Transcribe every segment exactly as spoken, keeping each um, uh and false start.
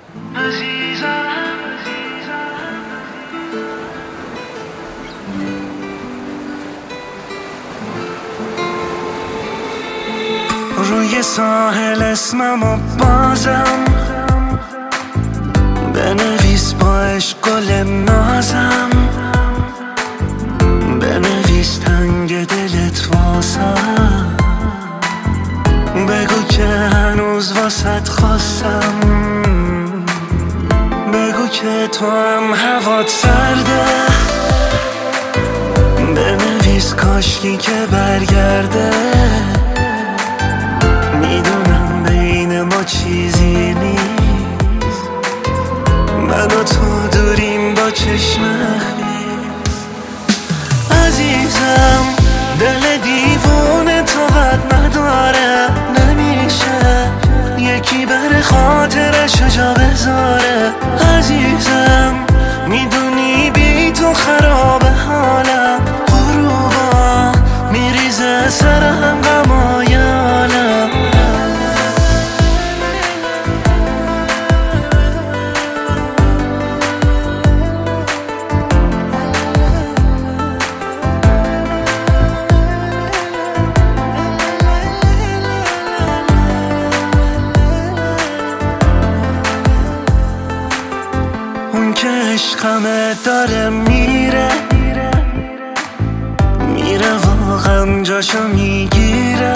روی ساحل اسممو بازم بنویس با عشق گل نازم، بنویس تنگ دلت واسم، بگو که هنوز واسط خواستم، بگو که تو هم هوات سرده، بنویس کاشکی که برگرده، میدونم بین ما چیزی نیست، من و تو دوریم با چشم خیز. عزیزم دل دیوونه طاقت نداره، نمیشه یکی بر خاطرش جا بذاره. عزیزم میدونی بی تو خراب حالم، غروبا میریزه سرم غمای عالم. اون که عشقمه داره میره میره واقعا جاشو میگیره،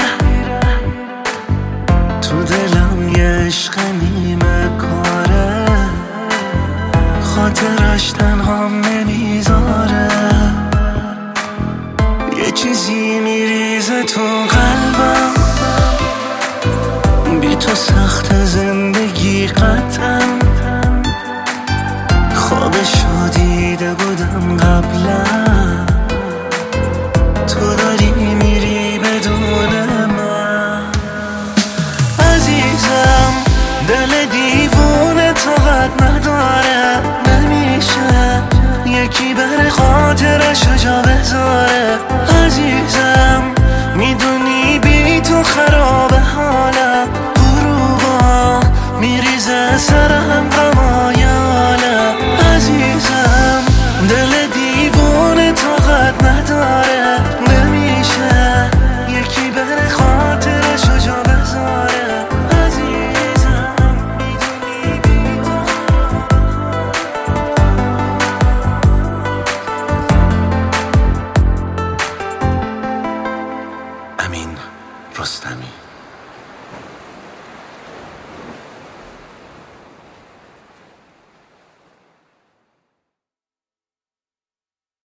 تو دلم یه عشق نیمه کاره، خاطرش تنهام نمیذاره، یه چیزی میریزه تو قلبم، بی تو سخت زندگی قطعا، خوابشو دیده بودم قبلا، تو داری میری بدون من. عزیزم دل دیوونه طاقت نداره، نمیشه یکی بر خاطرش جا بذاره.